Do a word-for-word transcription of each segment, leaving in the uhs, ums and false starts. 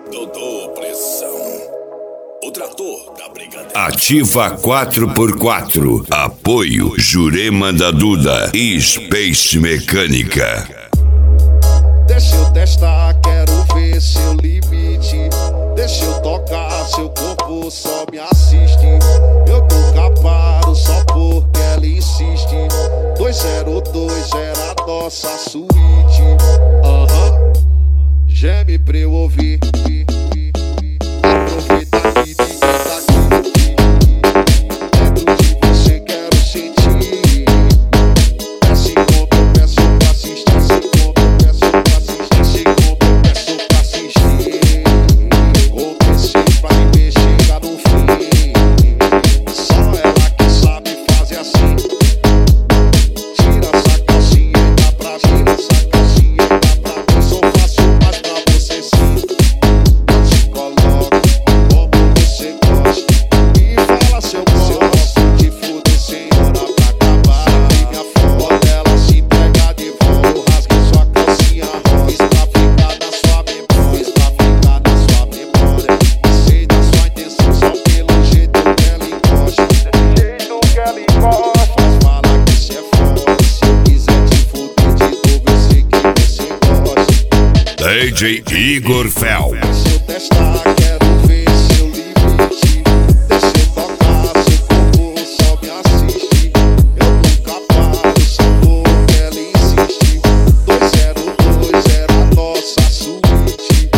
Dodô Pressão, o trator da brigadeira. Ativa quatro por quatro. Apoio Jurema da Duda e Space Mecânica. Deixa eu testar, quero ver seu limite. Deixa eu tocar, seu corpo só me assiste. Eu nunca paro só porque ela insiste. dois zero dois era a nossa suíte. Aham, uhum. Geme pra eu ouvir. Aproveita que ninguém tá aqui. Dentro de você quero sentir. Desce como eu peço pra assistir. Desce como eu peço pra assistir. Desce como eu peço pra assistir. Comecei pra me mexer, chegar no fim. Só ela que sabe fazer assim. Tira essa calcinha e dá pra tira essa calcinha e dá pra mim. Sou fácil, mas pra você sim. Te coloco como você gosta. E fala se eu gosto de fuder sem hora pra acabar. E minha foda ela se pega de volta. Eu rasguei sua calcinha rosa pra ficar na sua memória. Pra ficar na sua memória. Sei da sua intenção só pelo jeito que ela encosta. Desse jeito que ela encosta. Mas fala que cê é foda. Se eu quiser te fuder de novo eu sei que você gosta. D J Igor Fel. Deixa eu testar, quero ver seu limite. Deixa eu tocar, seu corpo só me assiste. Eu nunca paro, só porque ela insiste. dois zero dois era a nossa suíte.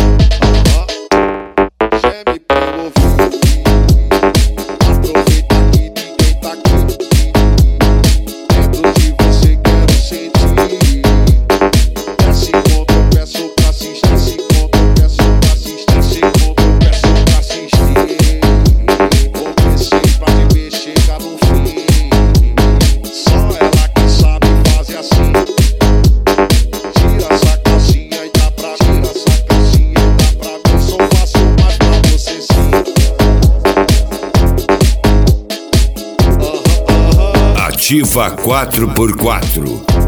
Aham, geme pra eu ouvir. Aproveita que ninguém tá aqui. Dentro de você quero sentir. Desce como eu peço pra assistir. Desce como eu peço pra assistir. Desce como eu peço pra assistir. Comecei pra me ver, chegar no fim. Só ela que sabe fazer assim. Tira essa calcinha e dá pra tira essa calcinha e dá pra mim. Sou fácil, mas pra você sim. Aham, aham. Ativa quatro por quatro.